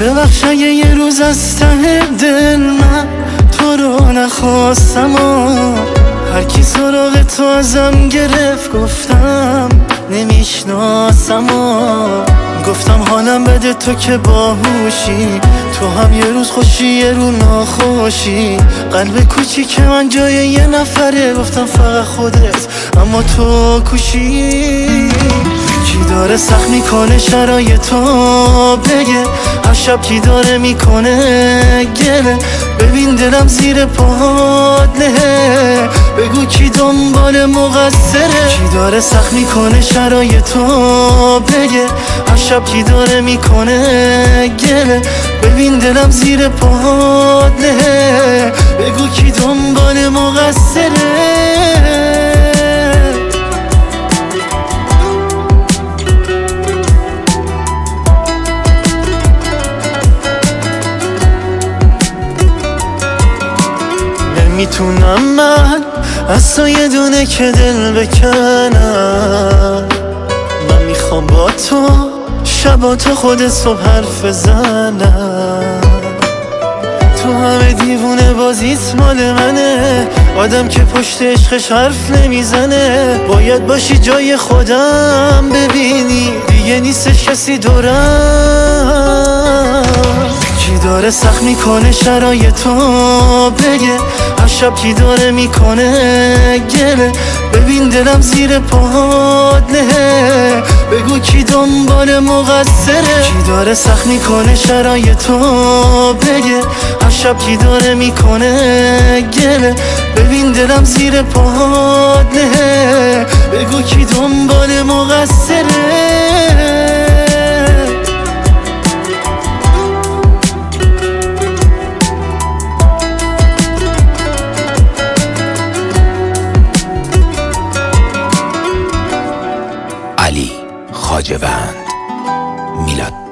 ببخش اگه یه روز از ته دل من تو رو نخواستم هر کی سراغ تو ازم گرفت گفتم نمیشناسم گفتم حالم بده تو که باهوشی تو هم یه روز خوشی یه رو ناخوشی قلب کوچیک من جای یه نفره گفتم فقط خودت اما تو کوشی کی داره سخت میکنه شرایطو بگه هر شب کی داره میکنه گله ببین دلم زیر پاهات له بگو کی دنبال مقصره کی داره سخت میکنه شرایطو بگه هر شب کی داره میکنه گله ببین دلم زیر پاهات له بگو کی دنبال مقصره میتونم من از تو یه دونه که دل بکنم من میخوام با تو شبا تا خود صبح حرف بزنم تو همه دیوونه بازیت مال منه آدم که پشت عشقش حرف نمیزنه باید باشی جای خودم ببینی دیگه نیستش کسی دورم کی داره سخت میکنه شرایطو بگه هر شب کی داره میکنه گله ببین دلم زیر پاهات له بگو کی دنبال مقصره کی داره سخت میکنه شرایطو بگه هر شب کی داره میکنه گله ببین دلم زیر پاهات له بگو کی دنبال مقصره علی خواجه‌وند میلاد